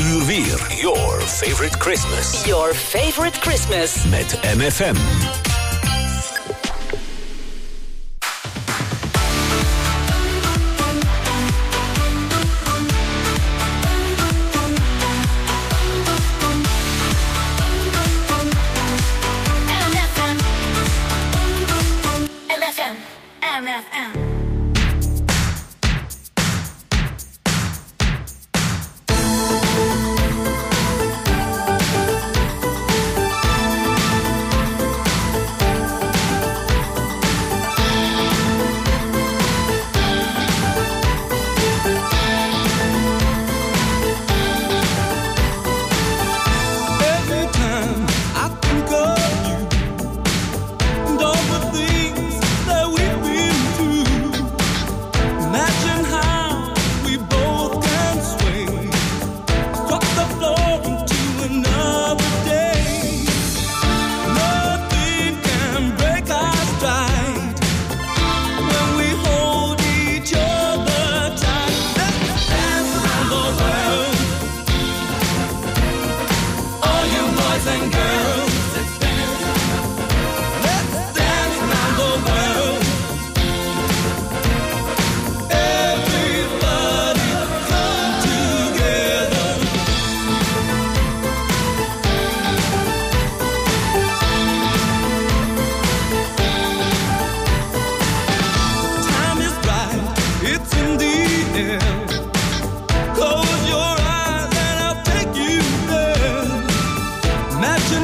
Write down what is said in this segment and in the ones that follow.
uur weer. Your favorite Christmas. Your favorite Christmas. Met MFM. Close your eyes and I'll take you there. Imagine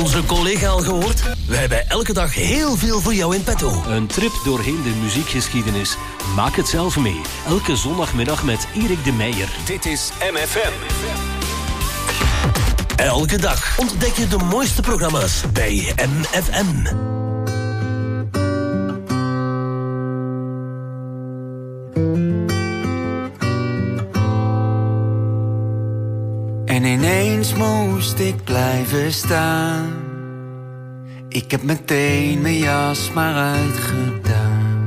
onze collega al gehoord? Wij hebben elke dag heel veel voor jou in petto. Een trip doorheen de muziekgeschiedenis. Maak het zelf mee. Elke zondagmiddag met Erik de Meijer. Dit is MFM. Elke dag ontdek je de mooiste programma's bij MFM. En ineens moest ik blijven staan. Ik heb meteen mijn jas maar uitgedaan.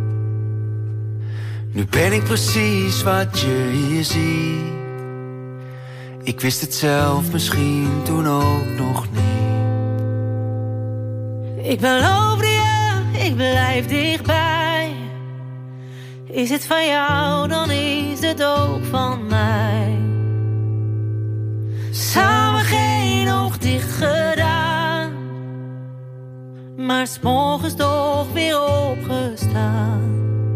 Nu ben ik precies wat je hier ziet. Ik wist het zelf misschien toen ook nog niet. Ik beloofde je, ik blijf dichtbij. Is het van jou, dan is het ook van mij. Samen geen oog dicht gedaan, maar 's morgens toch weer opgestaan.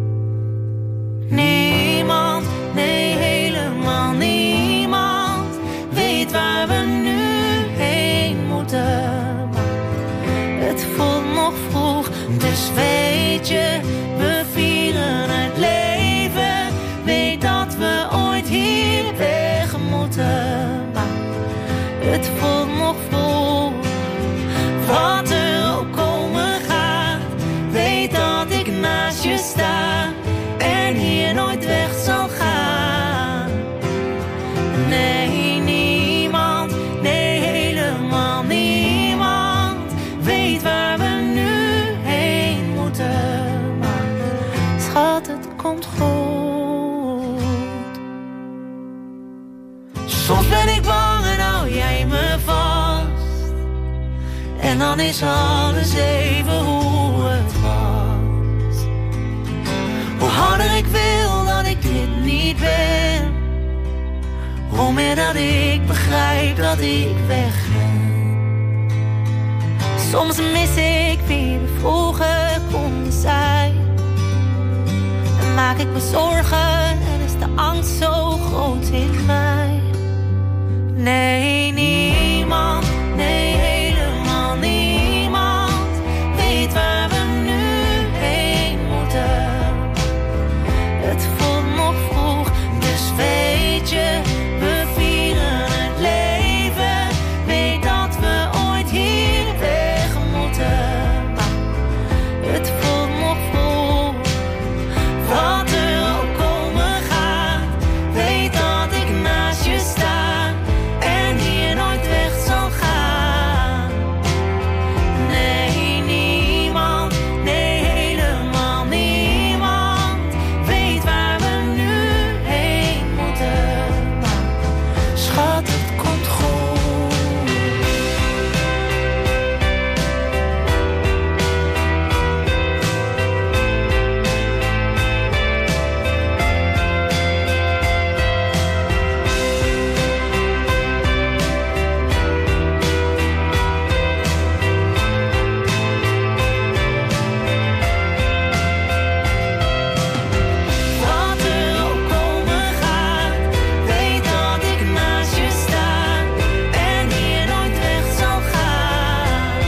Niemand, nee helemaal niemand, weet waar we nu heen moeten. Het voelt nog vroeg, dus weet je, we vieren het leven. Weet dat we ooit hier weg moeten. Het voelt nog vroeg, wat er ook komen gaat. Weet dat ik naast je sta en hier nooit weg zal gaan. Nee, niemand, nee helemaal niemand, weet waar we nu heen moeten. Maar schat, het komt goed. Soms ben ik bang en hou jij me vast. En dan is alles even hoe het was. Hoe harder ik wil dat ik dit niet ben, hoe meer dat ik begrijp dat ik weg ben. Soms mis ik wie we vroeger konden zijn. En maak ik me zorgen en is de angst zo groot in mij. Nee, niemand, nee helemaal niemand, weet waar we nu heen moeten. Het voelt nog vroeg, dus weet je, we vieren het leven. Weet dat we ooit hier weg moeten. Maar het voelt nog vroeg, wat er ook komen gaat. Weet dat ik naast je sta en hier nooit weg zal gaan. Nee, niemand, nee helemaal niemand, weet waar we nu heen moeten. Maar schat, het komt goed. Wat er ook komen gaat, weet dat ik naast je sta en hier nooit weg zal gaan.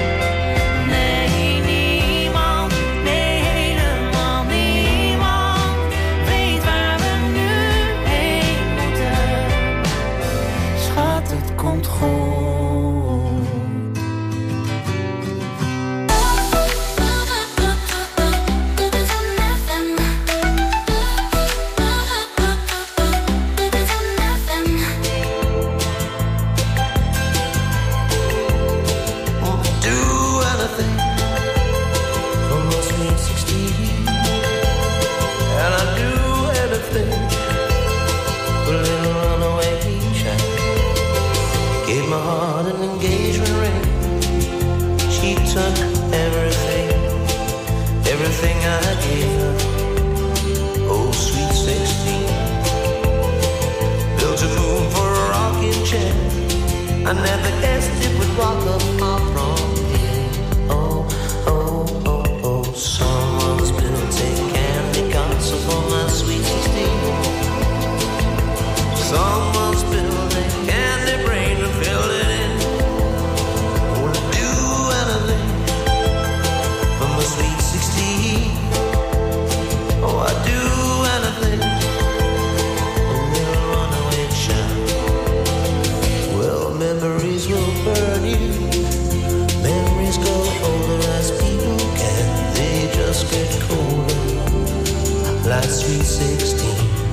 Nee, niemand, nee helemaal niemand, weet waar we nu heen moeten. Schat, het komt goed. Do anything for my sweet 16. And I do anything for a little runaway child. Gave my heart an engagement ring. She took everything, everything I gave her. Oh, sweet 16. Built a room for a rocking chair. I never guessed it would rock up far from here. Oh, oh, oh, oh. Someone's built a candy castle for my sweet 16. Someone's built a candy brain to fill it in. Oh, sweet 16.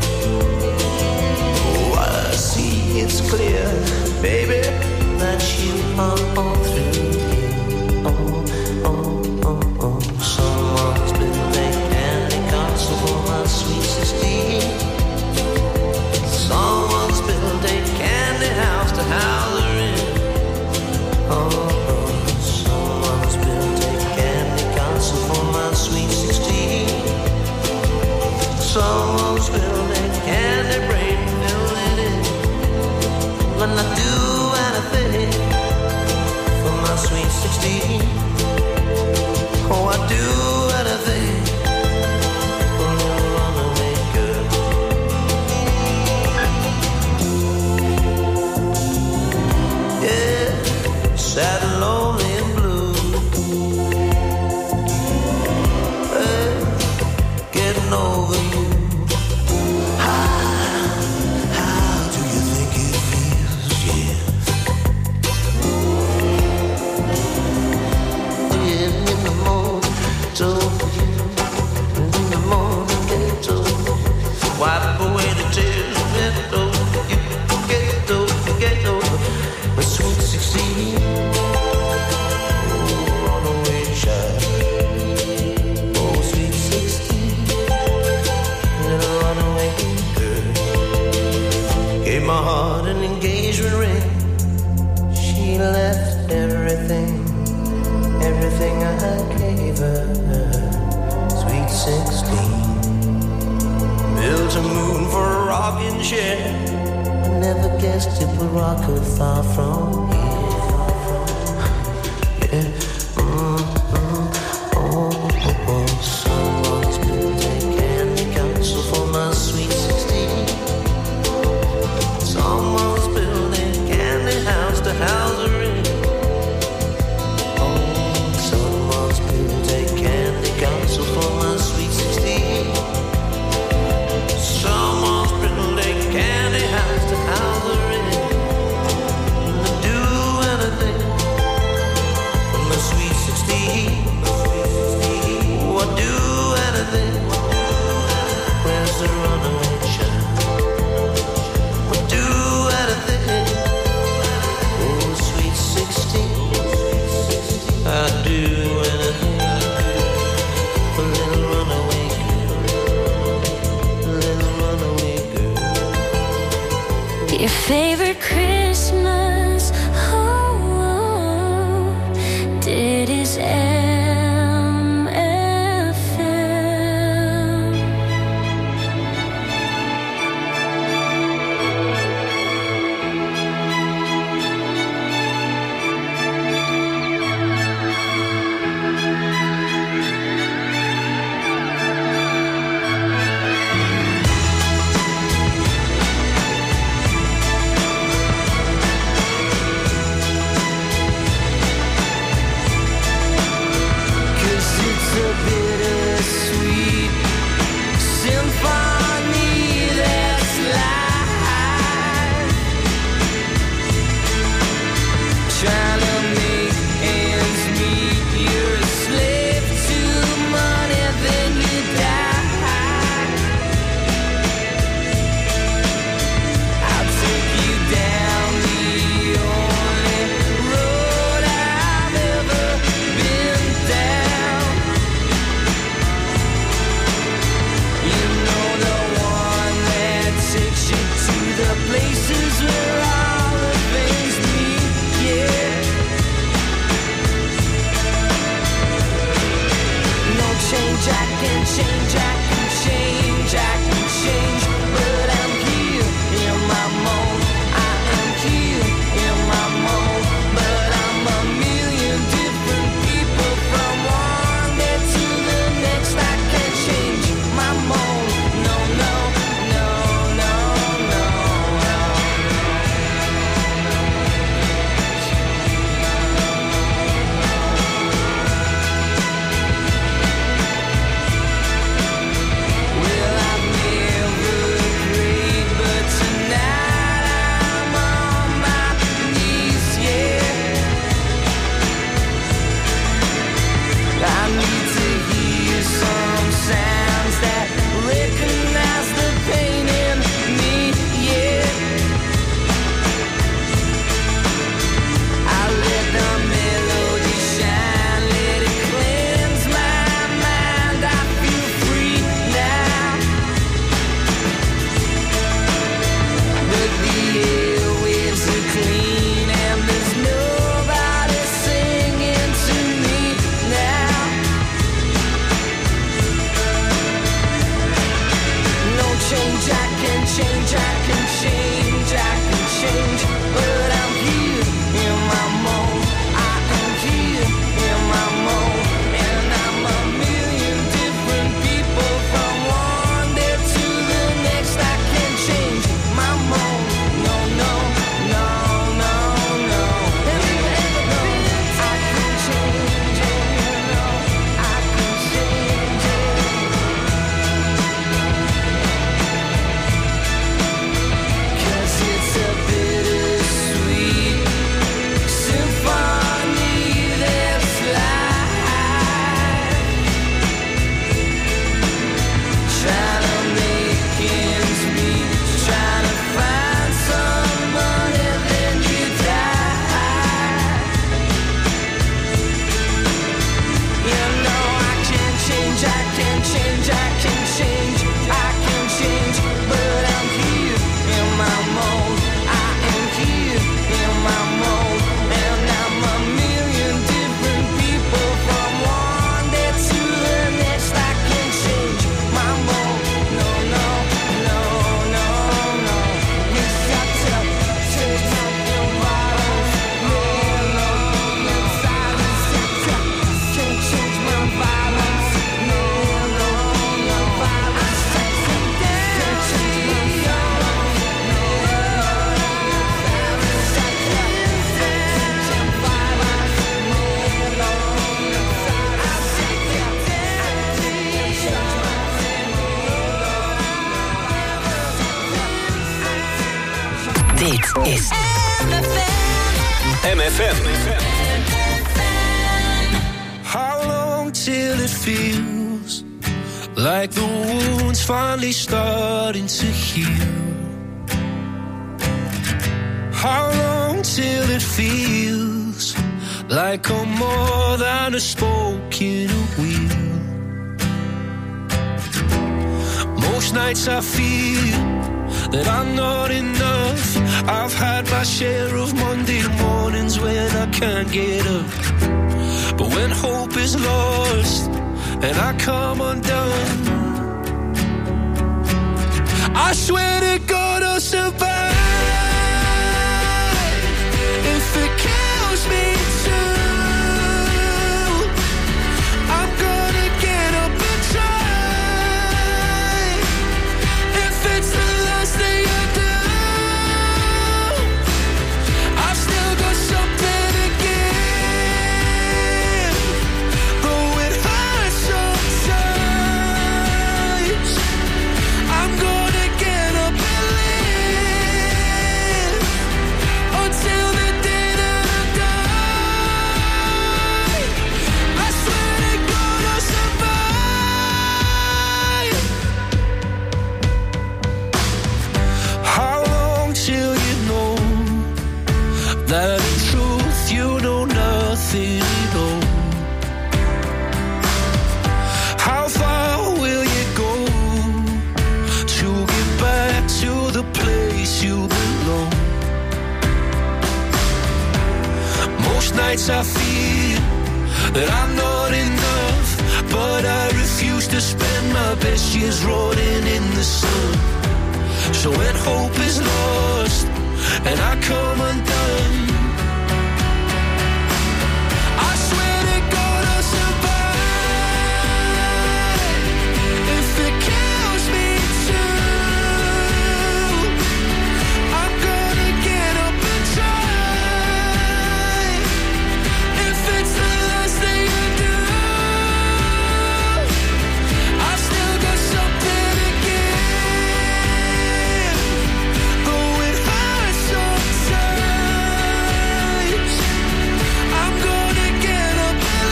Oh, I see it's clear, baby, that you are all through here. Oh, oh, oh, oh. Someone's built a candy castle for my sweet 16. Someone's built a candy house to house her in. Oh, someone's built a candy castle for my sweet 16. Someone's built a candy brain, fill it in. When I do anything for my sweet 16. Oh, I do anything for a little runaway girl. Yeah, sad and lonely and blue. Hey, getting over you. How do you think it feels? Yeah. In the morning, told you. In the morning, they told you. Wipe away the tears, get over you. Get over my sweet 16. Oh, runaway child. Oh, sweet 16. Little runaway girl. Gave my heart an engagement ring. She left everything I gave her. Sweet 16. Built a moon for a rocking chair. I never guessed it would rock her far from here. Yeah. Oh. Someone's built a candy castle for my sweet 16. Someone's built a candy house to house her in. Oh, someone's built a candy castle for my sweet 16. Someone's built a candy house to house her in. To do anything for my sweet 16. Oh, I do anything. Where's the runaway child? I do anything. Oh, sweet 16. I do anything. A little runaway girl. A little runaway girl. Your favorite Christmas, did his Dit is MFM. How long till it feels like the wound's finally starting to heal? How long till it feels like I'm more than a spoke in a wheel? Most nights I feel that I'm not enough. I've had my share of Monday mornings when I can't get up. But when hope is lost and I come undone, I swear to God I'll survive. If it kills me too, I'm gonna get up and try. If it's the last thing I do, I've still got something to give. Though it hurts sometimes, I'm gonna get up and live until the day that I die. I swear to God I'll survive. How long till you know that in truth you know nothing at all? How far will you go to get back to the place you belong? Most nights I feel that I'm not enough, but I refuse to spend my best years rotting in the sun. So when hope is lost and I come undone, I swear to God I'll survive. If it kills me too, I'm gonna get up and try. If it's the last thing I do, I've still got something to give. Though it hurts sometimes, I'm gonna get up and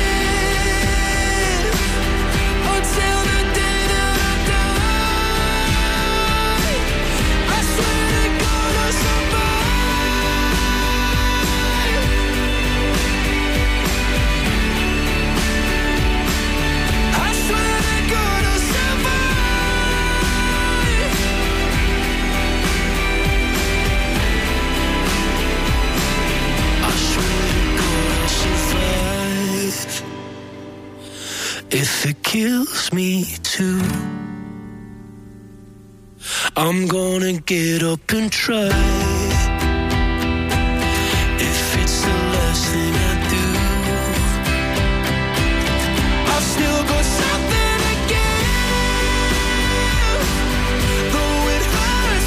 live until the day that I die. I swear to God I'll survive. I swear to God I'll survive. I swear to God I'll survive. If it kills me too, I'm gonna get up and try. If it's the last thing I do, I've still got something to give. Though it hurts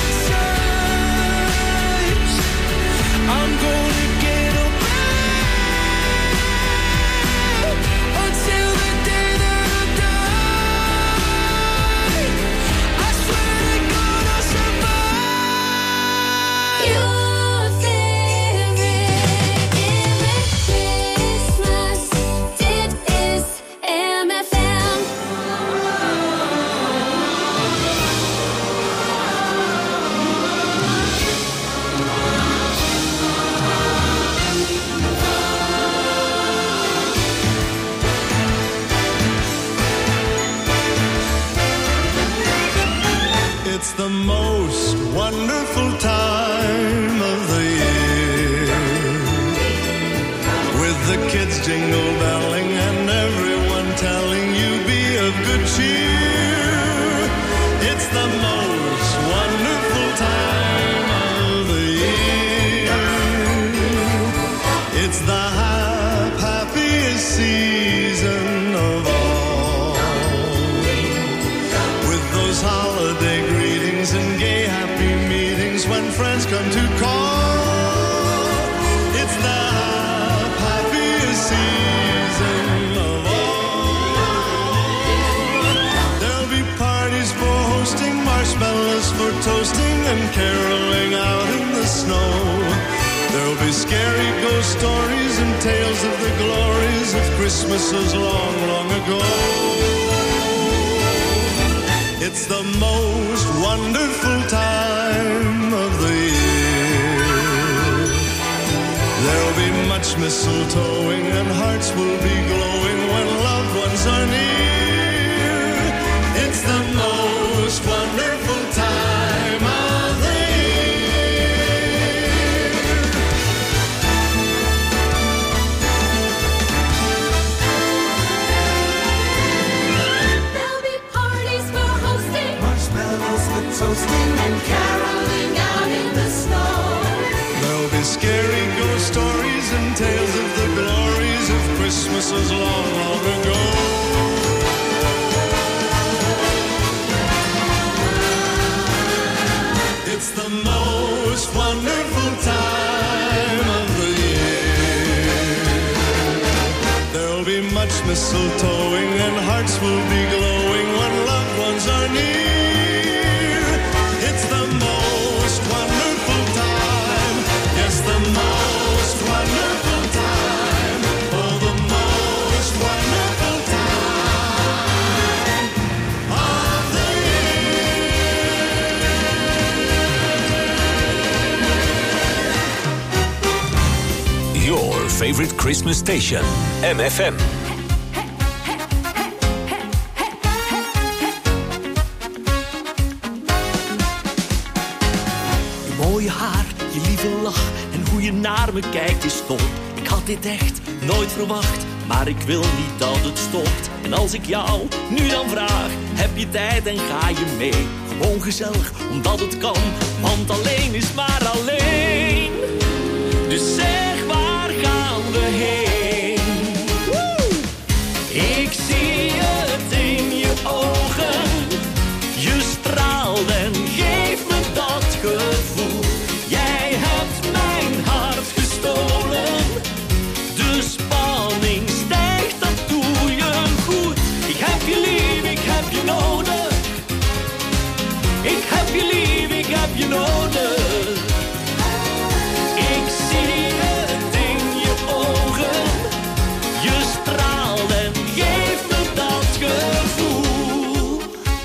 sometimes, I'm gonna get up and live until the day that I die. I swear to God I'll survive. Your favorite Christmas. Dit is MFM. It's the most wonderful time of the year, with the kids jingle belling and everyone telling you be of good cheer. It's the most wonderful time of the year. It's the happiest season of all, with those holiday greetings and gay happy meetings when friends come to call. It's the happiest season of all. There'll be parties for hosting, marshmallows for toasting, and caroling out snow. There'll be scary ghost stories and tales of the glories of Christmases long, long ago. It's the most wonderful time of the year. There'll be much mistletoeing and hearts will be glowing when loved ones are near. It's the most wonderful time of the year. There'll be parties for hosting, marshmallows for toasting, and caroling out in the snow. There'll be scary ghost stories and tales of the glories of Christmases long, long ago. It's the most wonderful time of the year. There'll be much mistletoeing and hearts will be glowing when loved ones are near. It's the most wonderful time. Yes, the most wonderful time. Oh, the most wonderful time of the year. Your favorite Christmas station, MFM. Je mooie haar, je lieve lach en hoe je naar me kijkt is top. Ik had dit echt nooit verwacht, maar ik wil niet dat het stopt. En als ik jou nu dan vraag, heb je tijd en ga je mee? Gewoon gezellig, omdat het kan, want alleen is maar alleen. Dus zeg, waar gaan we heen? Ik zie het in je ogen. Je straalt en geeft me dat gevoel. Jij hebt mijn hart gestolen. De spanning stijgt, dat doe je goed. Ik heb je lief, ik heb je nodig. Ik heb je lief, ik heb je nodig. Ik zie het in je ogen. Je straalt en geeft me dat gevoel.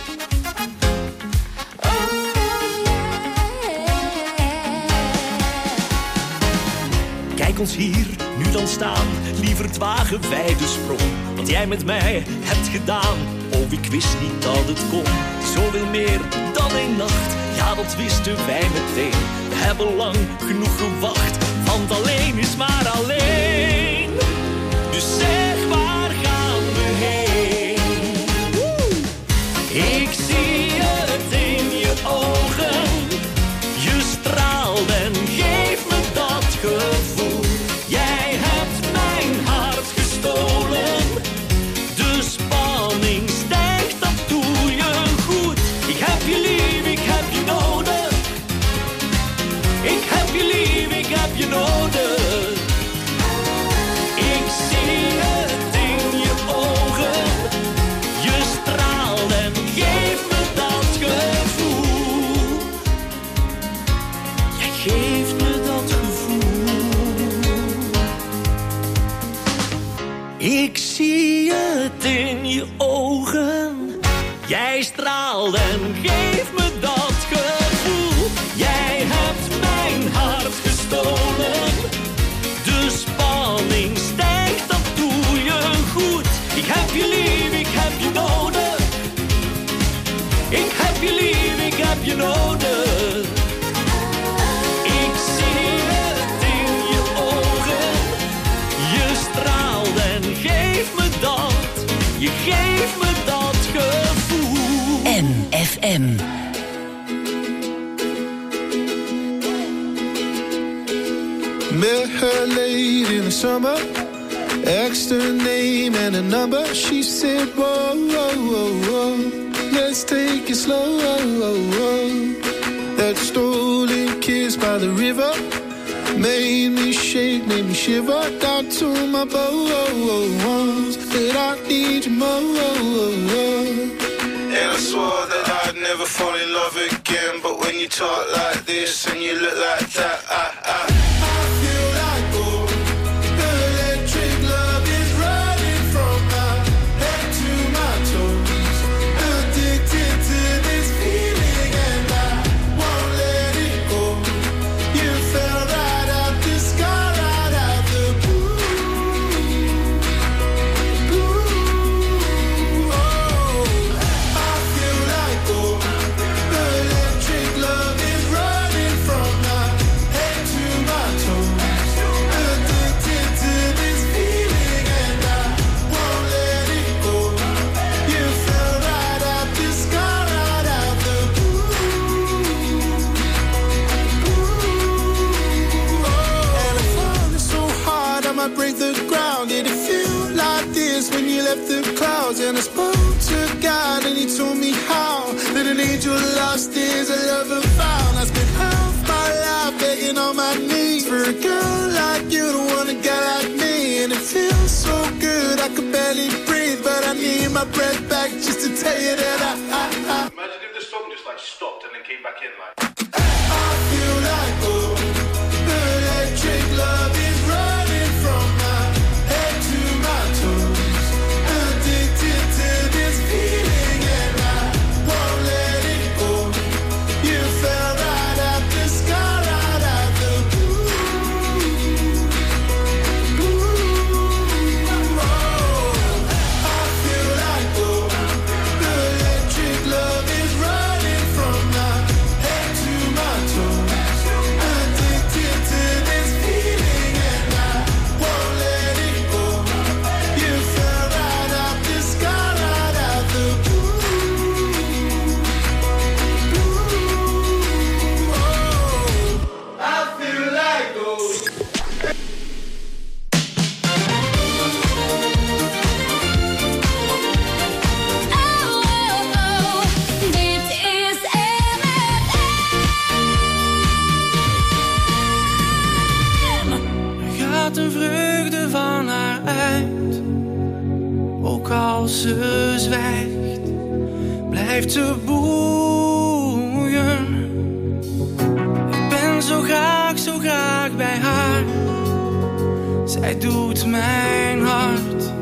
Kijk ons hier nu dan staan, liever wagen wij de sprong. Wat jij met mij hebt gedaan, oh ik wist niet dat het kon. Zoveel meer dan een nacht, ja dat wisten wij meteen. We hebben lang genoeg gewacht, want alleen is maar alleen. Dus zeg, waar gaan we heen? Ik zie het in je ogen. Je straalt en geeft me dat gevoel. Jij hebt mijn hart gestolen. De spanning stijgt, dat doe je goed. Ik heb je lief, ik heb je nodig. Ik heb je lief, ik heb je nodig. Ik zie het in je ogen. Je straalt en geeft me dat gevoel. Jij geeft me dat gevoel. Ik zie het in je ogen. Jij straalt en geeft me dat gevoel. Jij hebt mijn hart gestolen. De spanning stijgt, dat doe je goed. Ik heb je lief, ik heb je nodig. Ik heb je lief, ik heb je nodig. Ik zie het in je ogen. Je straalt en geeft me dat. Je geeft me dat gevoel. MFM. Met her late in the summer, asked her name and a number. She said, whoa, whoa, whoa, whoa, let's take it slow. That stolen kiss by the river made me shake, made me shiver. Down to my bones that I need you more. And I swore that I'd never fall in love again pretend, but when you talk like this and you look like that, I feel like gold. The electric love is running from my head to my toes. Addicted to this feeling and I won't let it go. You fell right out the sky, right out the blue. Break the ground. Did it feel like this when you left the clouds? And I spoke to God and he told me how that an angel lost is a lover found. I spent half my life begging on my knees for a girl like you to want a guy like me. And it feels so good I could barely breathe, but I need my breath back just to tell you that I Imagine if the song just like stopped and then came back in like I feel like oh, the electric love is running from my head to my toes. Addicted to this feeling and I won't let it go. You fell right out the sky, right out the blue. I feel like oh, the electric love is running from my head to my toes. Addicted to this feeling and I won't let it go. You fell right out the sky, right out the blue. I feel like gold. Dit is MFM. Gaat een vreugde van haar uit, ook als ze zwijgt, blijft ze boeien. Ik ben zo graag bij haar. Zij doet mijn hart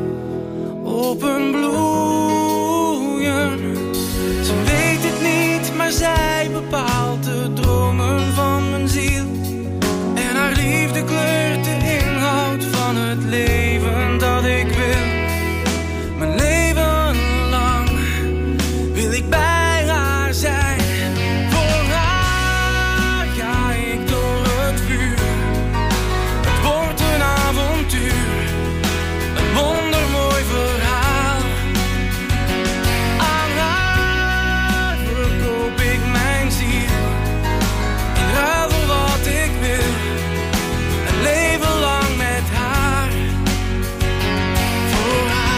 openbloeien. Ze weet het niet, maar zij bepaalt de dromen van mijn ziel. En haar liefde kleurt de inhoud van het leven dat ik wil. Mijn leven lang wil ik bij haar zijn. Voor haar ga ik door het vuur. Het wordt een avontuur, een wondermooi verhaal. Aan haar verkoop ik mijn ziel. In ruil voor wat ik wil. Een leven lang met haar. Voor haar.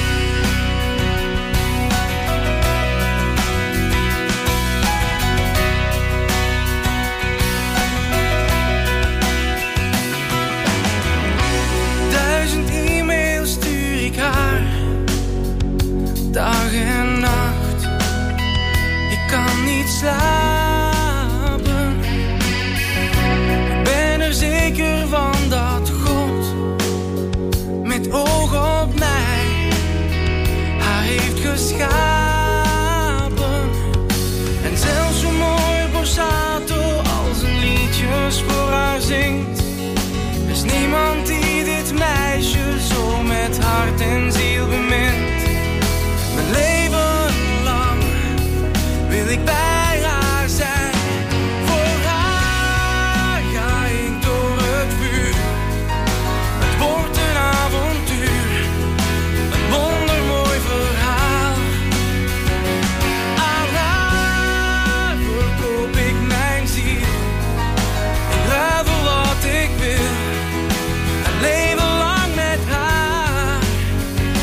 1000 e-mails stuur ik haar, dag en nacht. Ik kan niet slapen. Ik ben er zeker van dat God met oog op mij haar heeft geschapen. En zelfs zo mooi borsato als een liedjes voor haar zingt. Er is niemand die dit meisje zo met hart en ziel bemint. Mijn leven lang wil ik bij haar zijn. Voor haar ga ik door het vuur. Het wordt een avontuur, een wondermooi verhaal. Aan haar verkoop ik mijn ziel. In ruil voor wat ik wil. Een leven lang met haar.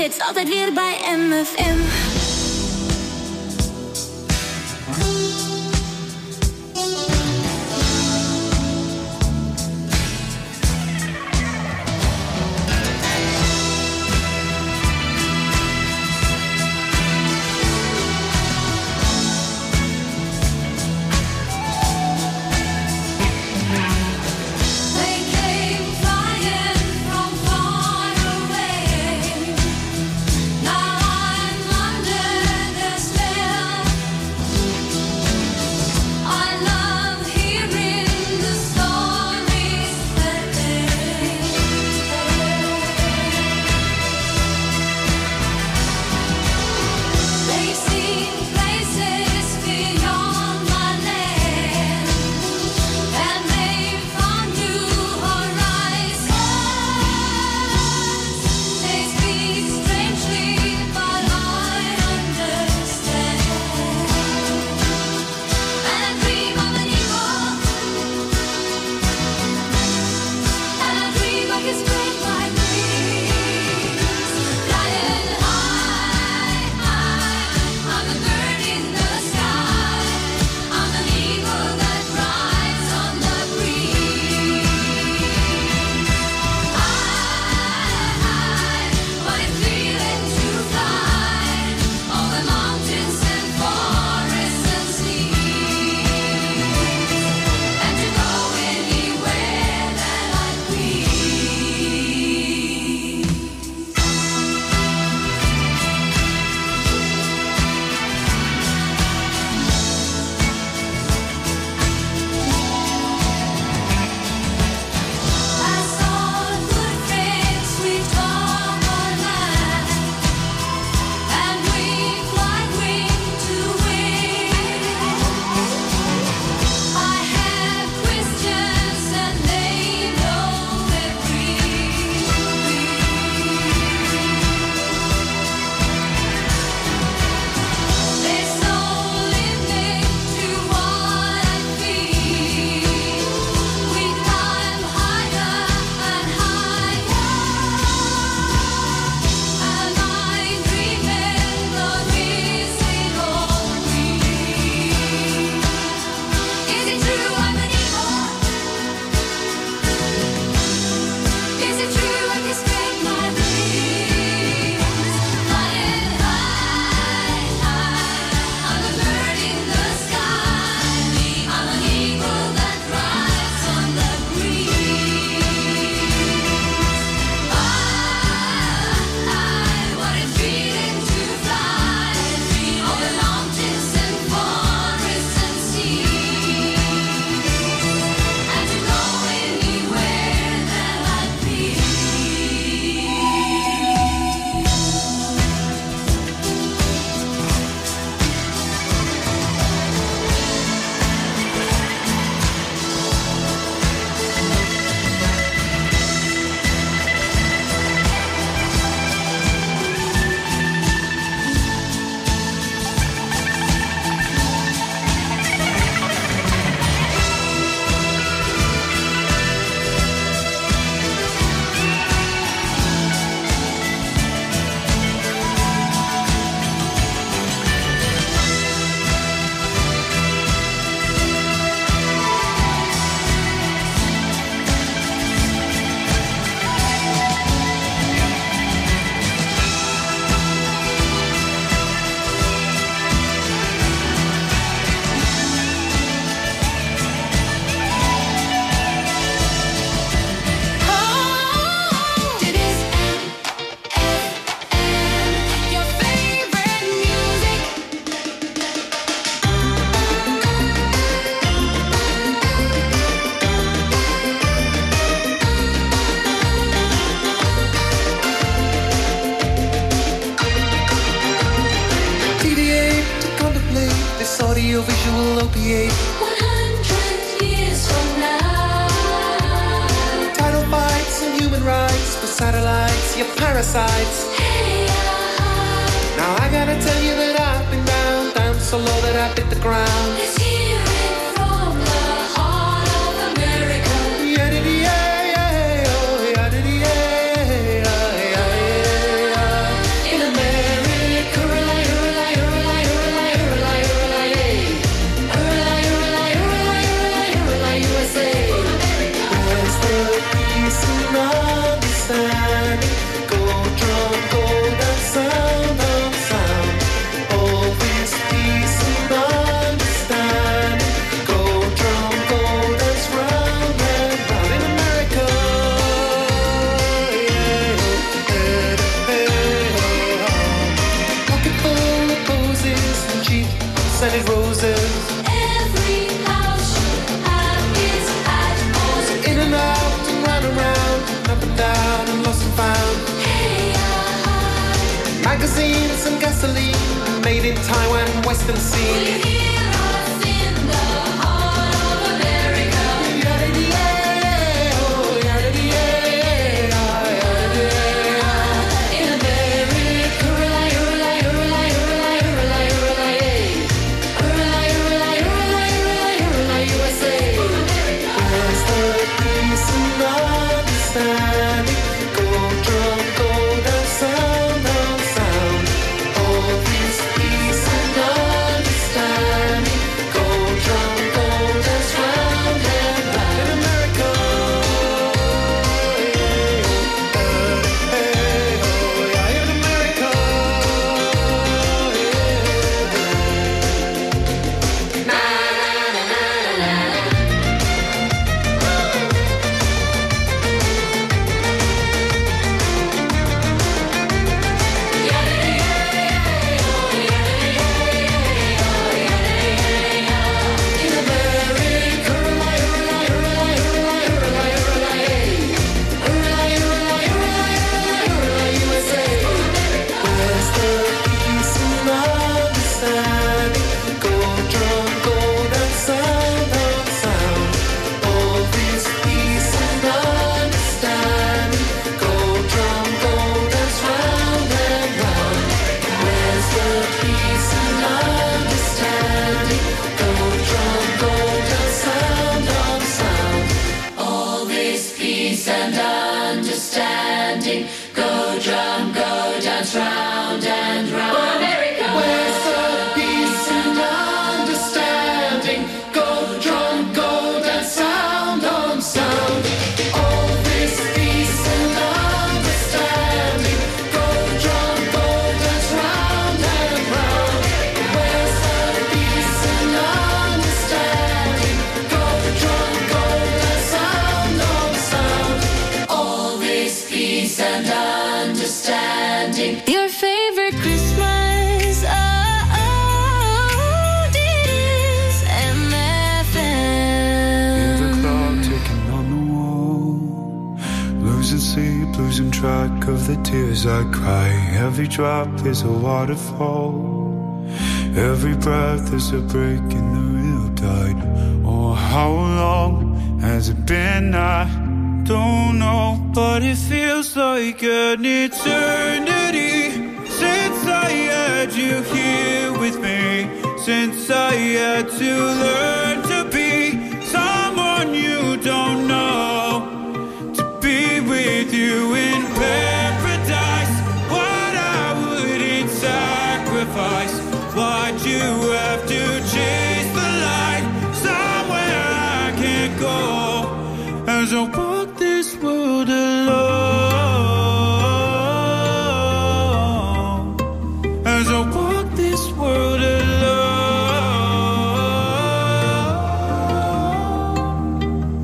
hits, altijd weer bij MFM. audiovisual opiate. 100 years from now. Title fights and human rights for satellites, you parasites. Hey, Now I gotta tell you that I've been down so low that I hit the ground. let's hear it from the heart of America. Yeah-diddy-yeah, yeah, oh, yeah-diddy-yeah, yeah, yeah, yeah. peace and understanding. Gold drum, golden sound on sound. All this peace and understanding. Gold drum, golden round and round in America. Pocket full of posies and cheap scented roses. Every house should have its atmosphere. So in and out and round and round, up and down and lost and found. Magazines and gasoline, made in Taiwan, Western Sea. We hear us in the heart of America. In America, USA. Where's the peace and understanding? Gold drum, golden sound on sound. All this peace and understanding. Gold drum, golden round and round in America. In America. Where's the peace and understanding? Gold drum, golden sound on sound. All this peace and understanding. Gold drum, golden round and round. Where's the peace and understanding? Gold drum, golden sound on sound. All this peace and understanding. Go drum, go dance round and round. America. Where's the peace and understanding? Gold drum, golden sound on sound. All this peace and understanding. Gold drum, golden round and round. Where's the peace and understanding? Gold drum, golden sound on sound. All this peace and understanding. Your favorite Christmas, oh, this MFM. The clock ticking on the wall, losing sleep, losing track of the tears I cry. Every drop is a waterfall, every breath is a break in the real tide. Oh, how long has it been? I don't know, but it feels like an eternity since I had you here with me, since I had to learn to be someone you don't know, to be with you in paradise. What I wouldn't sacrifice, why'd you have to chase the light somewhere I can't go? As I walk this world alone, as I walk this world alone.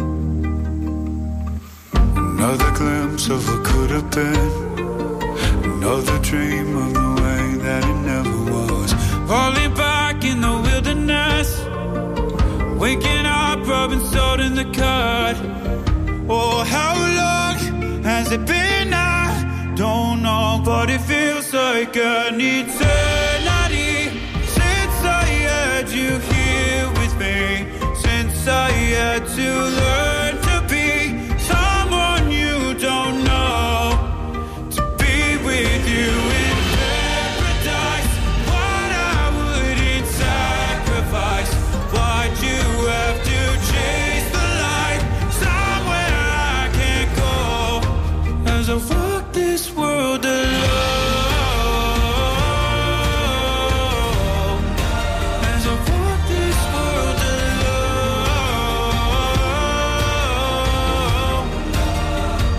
Another glimpse of what could have been, another dream of the way that it never was. Falling back in the wilderness, waking up, rubbing salt in the cut. Oh, how long has it been? I don't know, but it feels like an eternity since I had you here with me, since I had to learn to be someone you don't know, to be with you in paradise. What I wouldn't sacrifice, why'd you have to chase the light somewhere I can't go? As I walk this world alone, as I walk this world alone.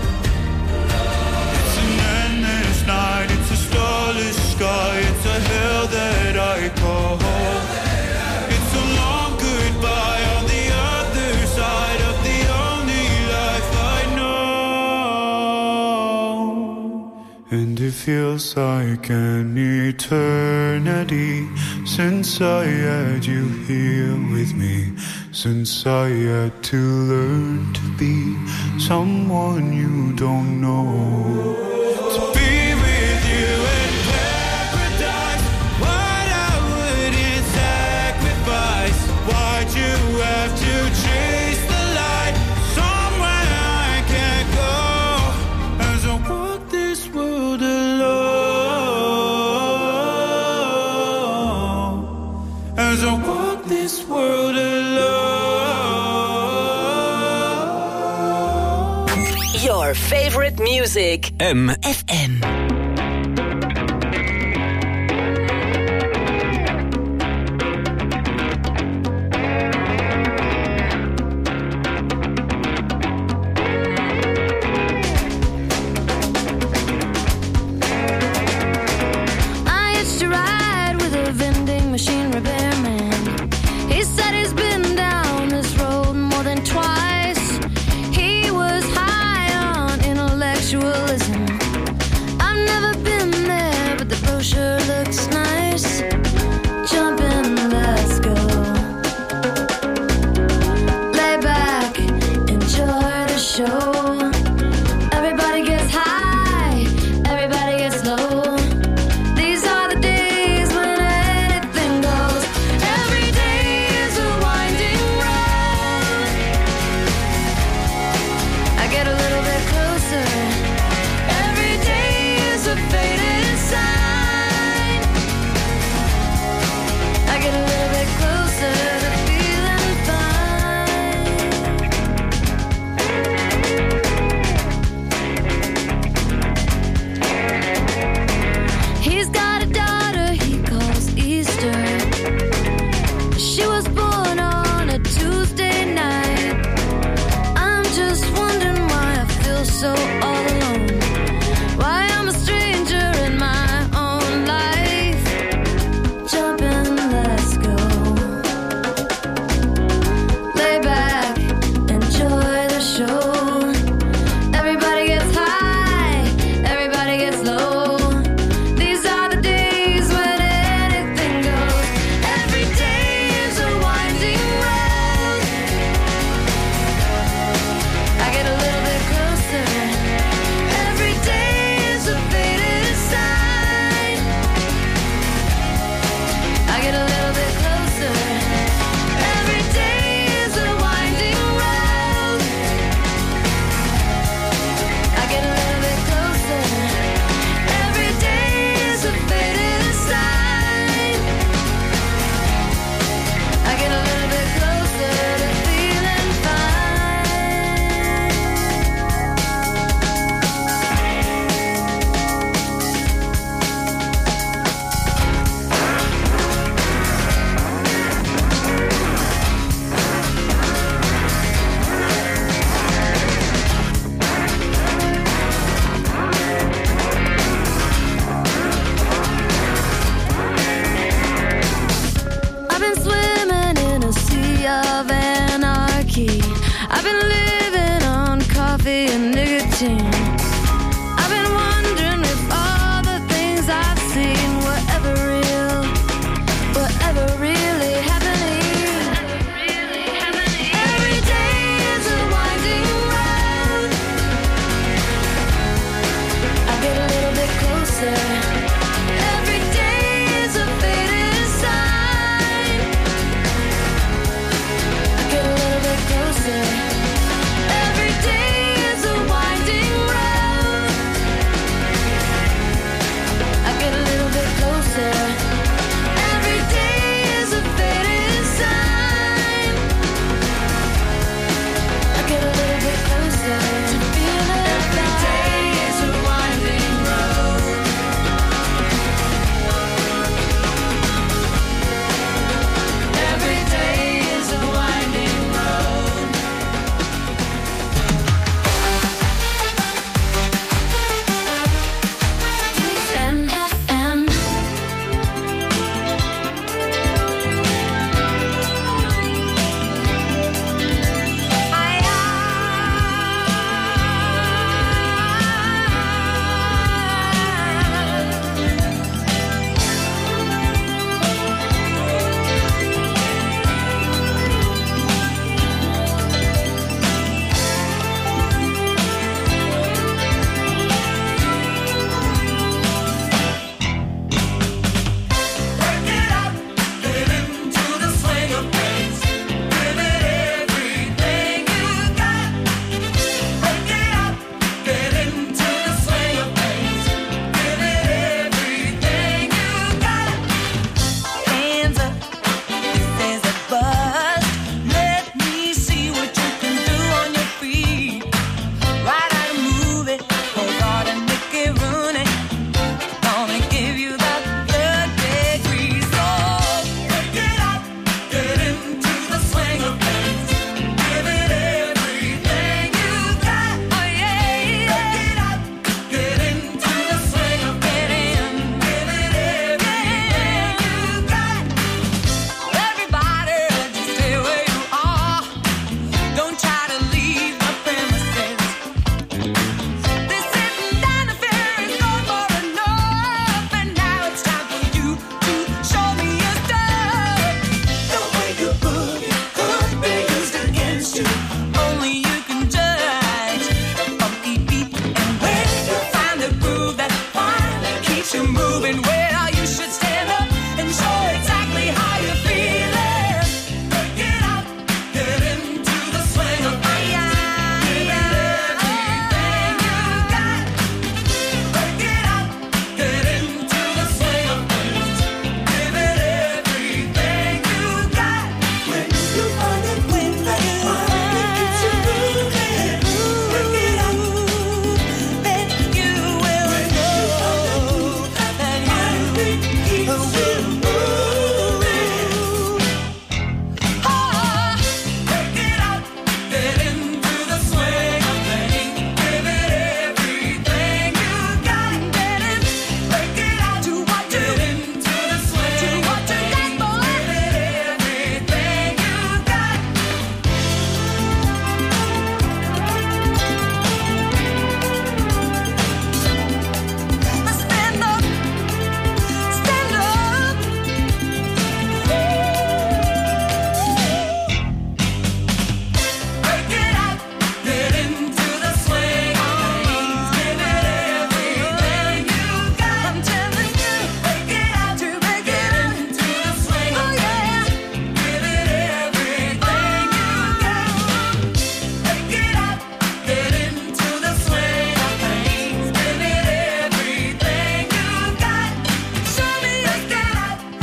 And it feels like an eternity since I had you here with me, since I had to learn to be someone you don't know. To be with you in paradise, what I wouldn't sacrifice. Why'd you have to chase the light somewhere I can't go? As I walk this world alone, as I walk this world alone. Your favorite music. MFM.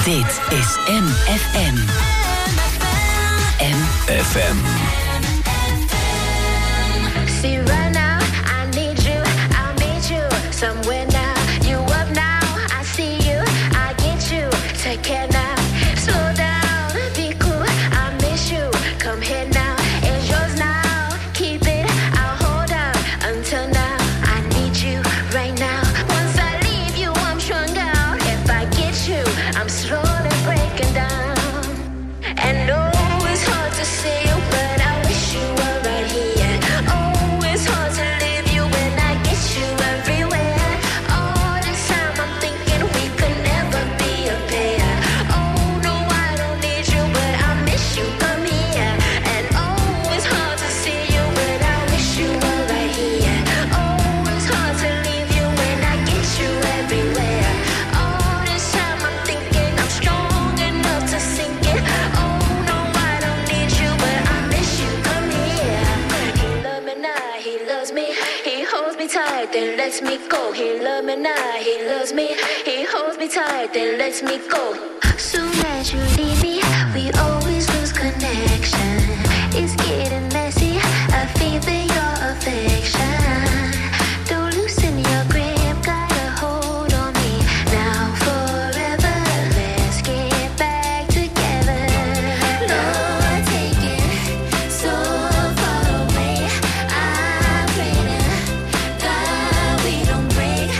Dit is MFM. MFM. See right now, I need you, I'll meet you somewhere now. You up now, I see you, I get you. Take care now, slow down, be cool, I miss you. Come here now, it's yours now. Keep it, I'll hold out until now. I need you right now. Once I leave you, I'm strung out. If I get you, I'm slowly breaking down. And no, it's hard to see you, but I wish you were right here. Oh, it's hard to leave you when I get you everywhere. All this time I'm thinking we could never be a pair. Oh, no, I don't need you, but I miss you, come here. And oh, it's hard to see you, but I wish you were right here. Oh, it's hard to leave you when I get you everywhere. All this time I'm thinking I'm strong enough to sink it. Oh, no, I don't need you, but I miss you, come here. He love me now, he loves me. He holds me tight, then lets me go. He love me now, he loves me. He holds me tight, then lets me go. Soon as you leave me, we always lose connection. It's getting messy, I feel your affection. Don't loosen your grip, got a hold on me. Now forever, let's get back together. Lord, take it so far away. I pray to God we don't break.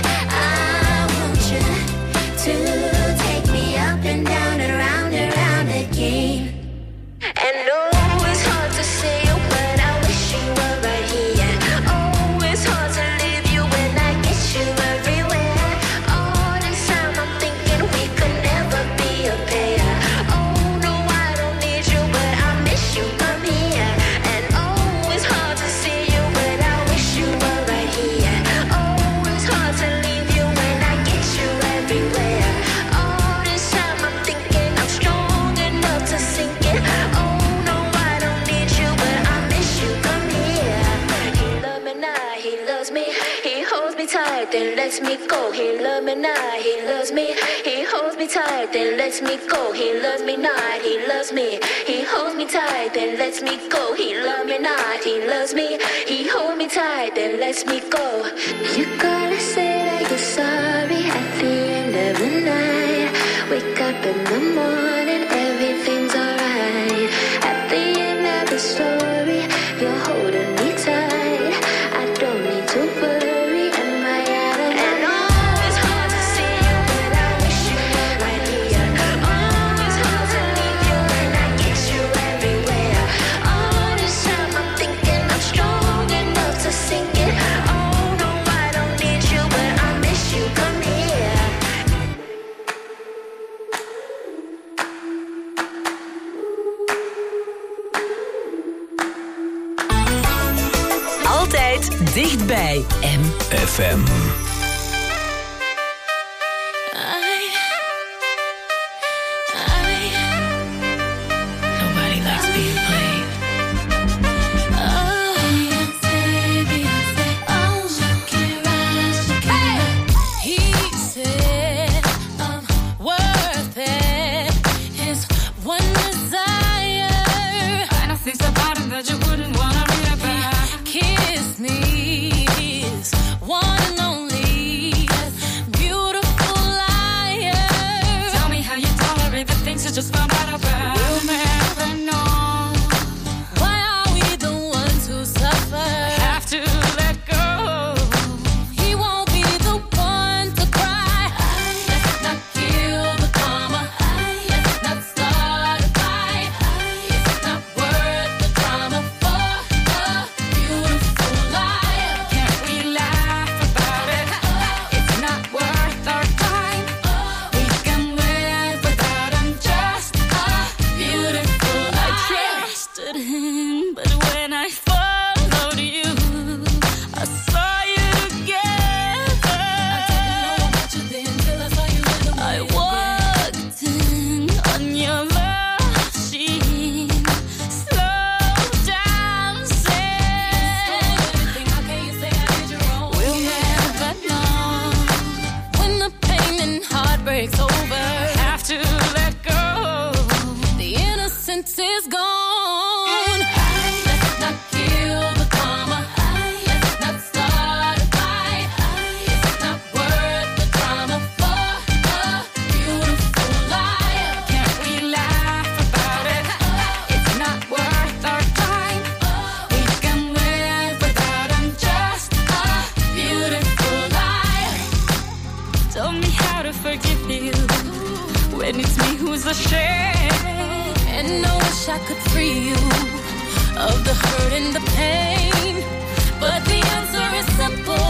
I want you to take me up and down and round again. And no, it's hard to see you, but I wish you were right here. Oh, it's hard to leave you when I get you everywhere. All this time I'm thinking we could never be a pair. Oh, no, I don't need you, but I miss you, come here. And oh, it's hard to see you, but I wish you were right here. Oh, it's hard to leave you when I get you everywhere. All this time I'm thinking I'm strong enough to sink it. Oh, no, I don't need you, but I miss you, come here. He love me now, he loves me. He holds me tight, then lets me go. He love me now, he loves me. He holds me tight, then lets me go. He loves me not, he loves me. He holds me tight, then lets me go. He love me not, he loves me. He holds me tight, then lets me go. You gotta say that you're sorry at the end of the night. Wake up in the morning, everything's alright. At the end of the story, you're holding me tight. I don't need to worry, am I out of and oh, it's hard to see you, but I wish you were right here. Oh, it's hard to leave you when I get you everywhere. All this time I'm thinking I'm strong enough to sink it. Oh, no, I don't need you, but I miss you, come here. Altijd dichtbij. MFM. Nobody likes being played. He said I'm worth it. His one desire. And I think about him that you wouldn't wanna read about. Kiss me, his one and only. seems a shame. And I wish I could free you of the hurt and the pain. But the answer is simple.